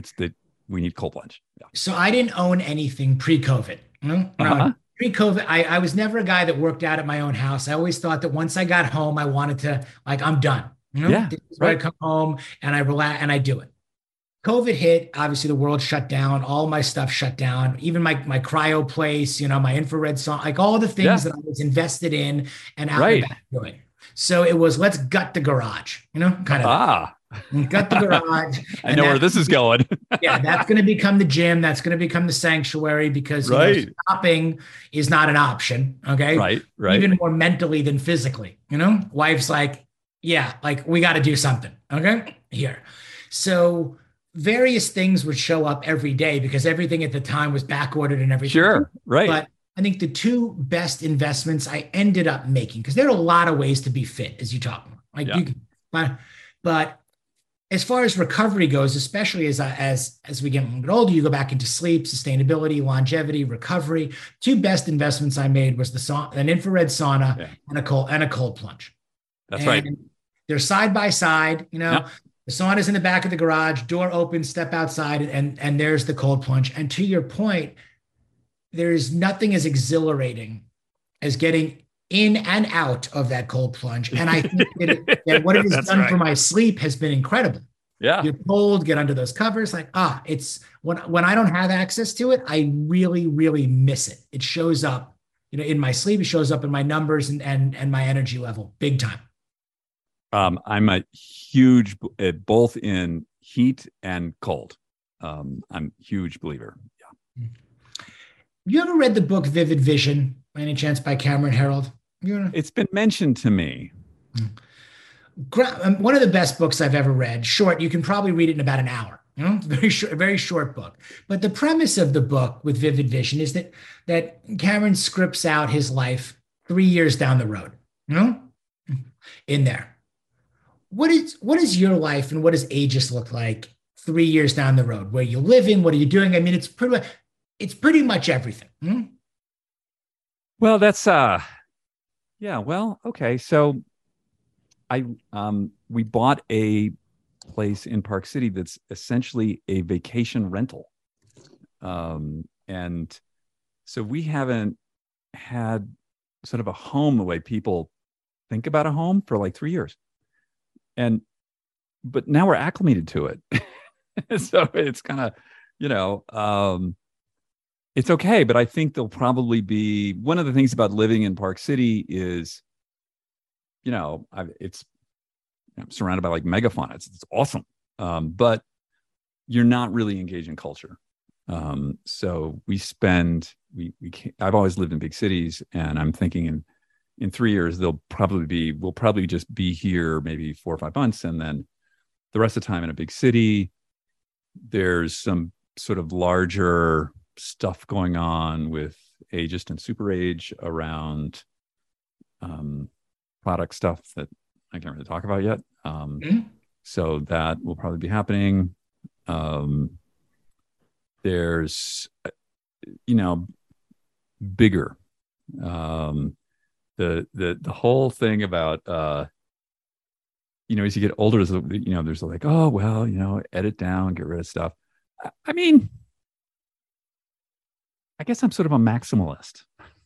We need cold plunge. Yeah. So I didn't own anything pre-COVID. Uh-huh. Pre-COVID, I was never a guy that worked out at my own house. I always thought that once I got home, I wanted to, like, I'm done. Yeah. This is where I Right. come home and I relax and I do it. COVID hit, obviously the world shut down, all my stuff shut down, even my cryo place, my infrared sauna, like all the things Yeah. that I was invested in and out and Right. back doing. So it was, let's gut the garage, kind of Ah, gut the garage. I know where this is going. Yeah, that's going to become the gym. That's going to become the sanctuary because Right. stopping is not an option. Okay. Right. Right. Even more mentally than physically. Wife's like, yeah, like we got to do something. Okay. Here. So various things would show up every day because everything at the time was back ordered and everything. Sure. Right. But I think the two best investments I ended up making, because there are a lot of ways to be fit as you talk. Like Yeah. you can, but as far as recovery goes, especially as we get a little bit older, you go back into sleep, sustainability, longevity, recovery. Two best investments I made was an infrared sauna Yeah. and a cold plunge. That's right. They're side by side. Yep. The sauna's in the back of the garage, door open, step outside, and there's the cold plunge. And to your point, there's nothing as exhilarating as getting in and out of that cold plunge. And I think that what it has That's done right. for my sleep has been incredible. Yeah. You're cold, get under those covers. Like, it's when I don't have access to it, I really, really miss it. It shows up, in my sleep, it shows up in my numbers and my energy level, big time. I'm a huge, both in heat and cold. I'm a huge believer. Yeah. You ever read the book Vivid Vision, by any chance, by Cameron Herold? It's been mentioned to me. One of the best books I've ever read. Short, you can probably read it in about an hour. Very short book. But the premise of the book with Vivid Vision is that Cameron scripts out his life 3 years down the road. In there. What is your life and what does Aegis look like 3 years down the road? Where you're living? What are you doing? I mean, it's pretty much everything. Well, that's yeah. Well, okay. So we bought a place in Park City that's essentially a vacation rental, and so we haven't had sort of a home the way people think about a home for like 3 years. But now we're acclimated to it. So it's kind of, it's okay. But I think there'll probably be one of the things about living in Park City is, I'm surrounded by like megafauna. It's awesome. But you're not really engaged in culture. So I've always lived in big cities, and I'm thinking in 3 years, we'll probably just be here maybe 4 or 5 months. And then the rest of the time in a big city, there's some sort of larger stuff going on with ageist and super age around product stuff that I can't really talk about yet. So that will probably be happening. There's, bigger. the whole thing about as you get older, there's like, oh well, edit down, get rid of stuff. I mean, I guess I'm sort of a maximalist.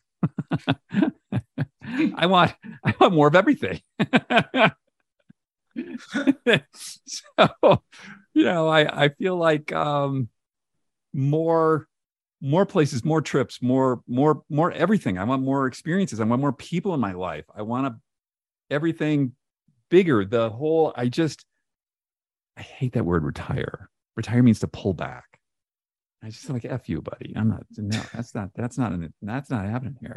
I want more of everything. So, I feel like more places, more trips, more everything. I want more experiences. I want more people in my life. I want everything bigger. I hate that word retire. Retire means to pull back. I just like, F you, buddy. That's not happening here.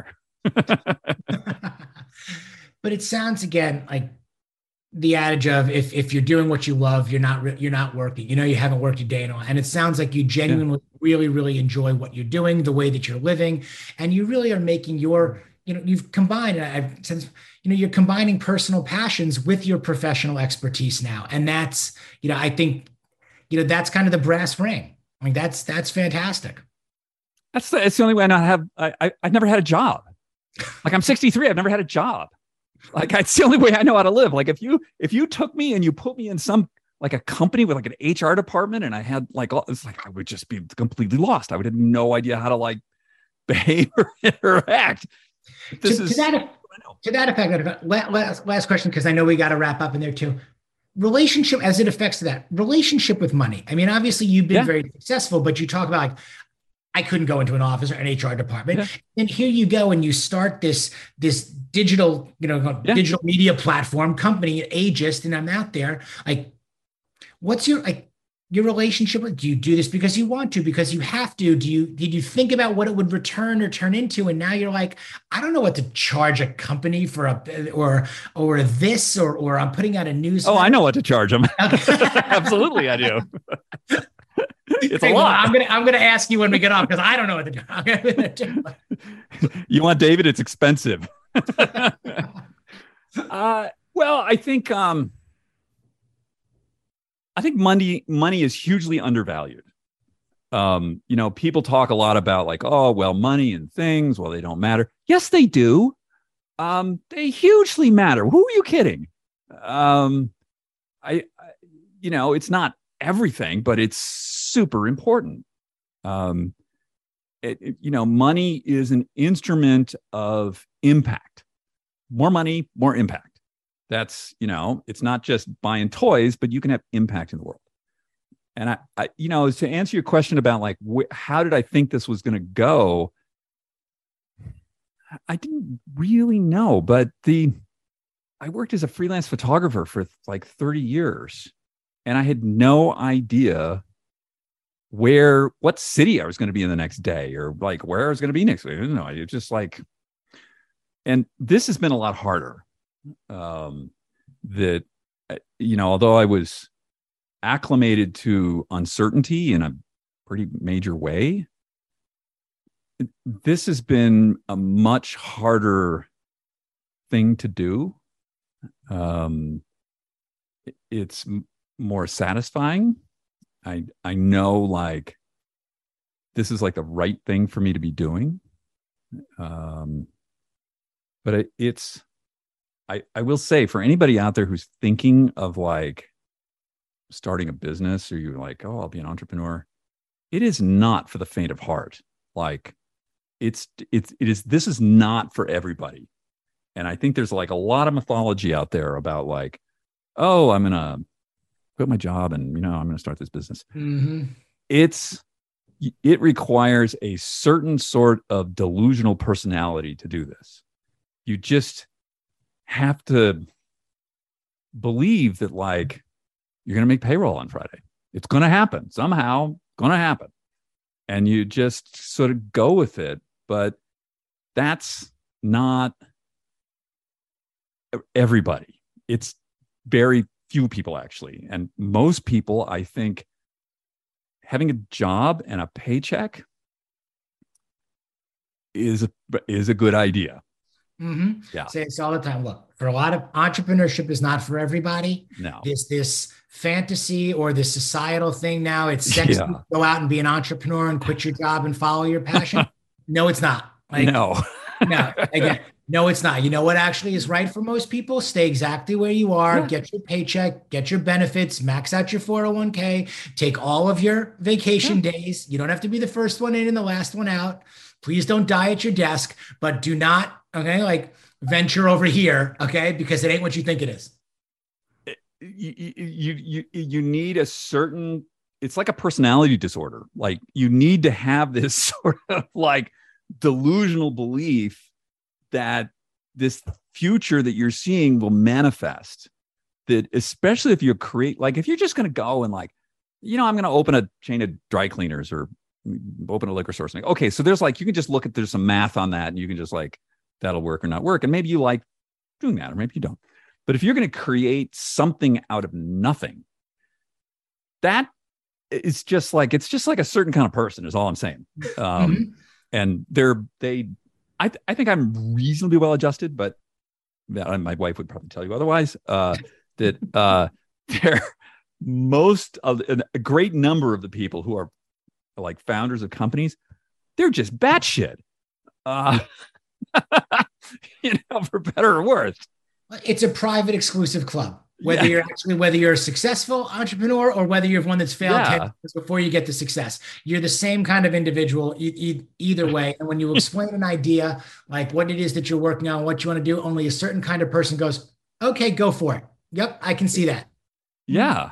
But it sounds again like the adage of if you're doing what you love, you're not working. You haven't worked a day in a while, and it sounds like you genuinely really, really enjoy what you're doing, the way that you're living, and you really are making you've combined. You're combining personal passions with your professional expertise now, and that's I think that's kind of the brass ring. I mean, that's fantastic. It's the only way I've never had a job. Like, I'm 63. I've never had a job. Like, it's the only way I know how to live. Like, if you took me and you put me in some like a company with like an HR department, and I had it's like I would just be completely lost. I would have no idea how to like behave or interact. To that effect, last question, because I know we got to wrap up in there too. Relationship as it affects that relationship with money. I mean, obviously you've been very successful, but you talk about like, I couldn't go into an office or an HR department. Yeah. And here you go, and you start this digital, digital media platform company, Aegis, and I'm out there. Like, what's your relationship? Do you do this because you want to, because you have to? Did you think about what it would return or turn into? And now you're like, I don't know what to charge a company for or this, or I'm putting out a news. Oh, I know what to charge them. Absolutely, I do. It's a lot. Well, I'm gonna ask you when we get off, because I don't know what to do. You want David? It's expensive. Well, I think money is hugely undervalued. People talk a lot about like, oh, well, money and things, well, they don't matter. Yes, they do. They hugely matter. Who are you kidding? It's not everything, but it's super important. Money is an instrument of impact. More money, more impact. That's, it's not just buying toys, but you can have impact in the world. And I to answer your question about like, how did I think this was going to go? I didn't really know, but I worked as a freelance photographer for like 30 years, and I had no idea what city I was going to be in the next day, or like where I was going to be next week. I didn't know. It's just like, and this has been a lot harder. Although I was acclimated to uncertainty in a pretty major way, this has been a much harder thing to do. It's more satisfying. I know like this is like the right thing for me to be doing. But I will say, for anybody out there who's thinking of like starting a business, or you're like, oh, I'll be an entrepreneur, it is not for the faint of heart. Like this is not for everybody. And I think there's like a lot of mythology out there about like, oh, I'm going to quit my job and, I'm going to start this business. Mm-hmm. It requires a certain sort of delusional personality to do this. You just have to believe that like you're going to make payroll on Friday. It's going to happen somehow, going to happen. And you just sort of go with it. But that's not everybody. It's very few people, actually. And most people, I think, having a job and a paycheck is a good idea. Mm-hmm. Yeah. Say this all the time. Look, for a lot of entrepreneurship is not for everybody. No. This fantasy or this societal thing now, it's sexy to go out and be an entrepreneur and quit your job and follow your passion. No, it's not. No. No. Again, No, it's not. You know what actually is right for most people? Stay exactly where you are, get your paycheck, get your benefits, max out your 401k, take all of your vacation days. You don't have to be the first one in and the last one out. Please don't die at your desk, but do not, like venture over here, because it ain't what you think it is. You need a certain, it's like a personality disorder. Like you need to have this sort of like delusional belief that this future that you're seeing will manifest. That especially if you create, like if you're just going to go and like, I'm going to open a chain of dry cleaners or open a liquor store. Okay, so there's like, you can just look at, there's some math on that and you can just like, that'll work or not work. And maybe you like doing that or maybe you don't. But if you're going to create something out of nothing, that is just like, it's just like a certain kind of person is all I'm saying. And I think I'm reasonably well adjusted, but my wife would probably tell you otherwise. That a great number of the people who are like founders of companies, they're just batshit. For better or worse. It's a private exclusive club. Whether you're a successful entrepreneur or whether you're one that's failed 10 years before you get to success, you're the same kind of individual either way. And when you explain an idea, like what it is that you're working on, what you want to do, only a certain kind of person goes, okay, go for it. Yep. I can see that. Yeah.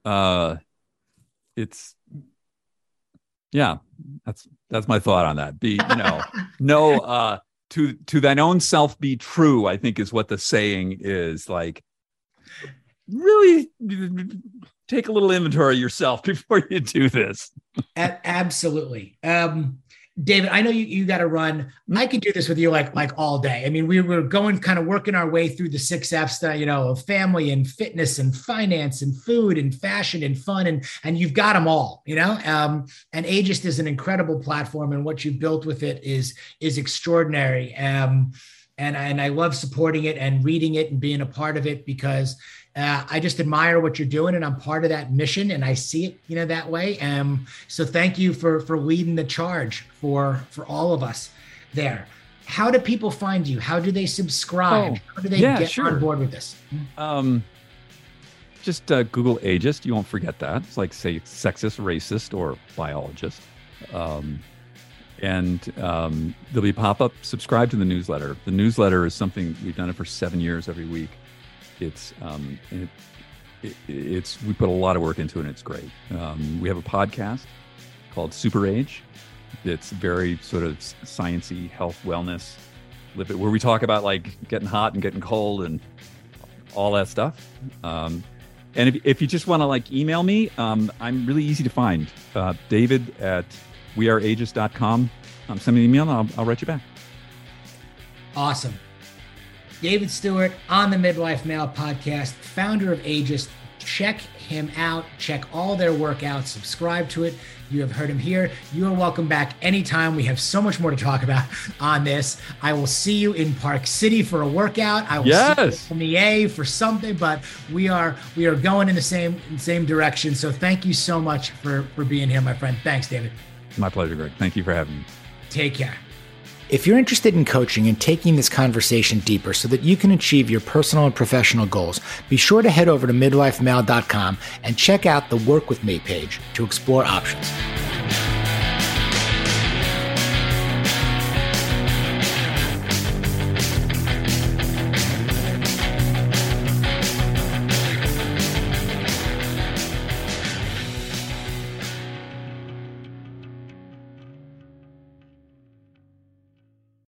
That's my thought on that. To thine own self be true, I think is what the saying is. Like, really take a little inventory of yourself before you do this. Absolutely. David, I know you got to run. I could do this with you like all day. I mean, we were working our way through the 6 F's that, of family and fitness and finance and food and fashion and fun. And you've got them all, and Ageist is an incredible platform, and what you've built with it is extraordinary. And I love supporting it and reading it and being a part of it because I just admire what you're doing, and I'm part of that mission, and I see it, that way. So thank you for leading the charge for all of us there. How do people find you? How do they subscribe? How do they get on board with this? Just Google Ageist. You won't forget that. It's like, say, sexist, racist, or biologist. And there'll be pop-up. Subscribe to the newsletter. The newsletter is something we've done it for 7 years every week. It's we put a lot of work into it, and it's great. We have a podcast called Super Age. It's very sort of sciencey, health, wellness, where we talk about like getting hot and getting cold and all that stuff. And if you just want to like email me, I'm really easy to find. David at weareageist.com. Send me an email and I'll write you back. Awesome. David Stewart on the Midlife Male podcast, founder of Ageist. Check him out. Check all their workouts. Subscribe to it. You have heard him here. You are welcome back anytime. We have so much more to talk about on this. I will see you in Park City for a workout. I will see you in the A for something, but we are going in the same direction. So thank you so much for being here, my friend. Thanks, David. My pleasure, Greg. Thank you for having me. Take care. If you're interested in coaching and taking this conversation deeper so that you can achieve your personal and professional goals, be sure to head over to midlifemale.com and check out the Work With Me page to explore options.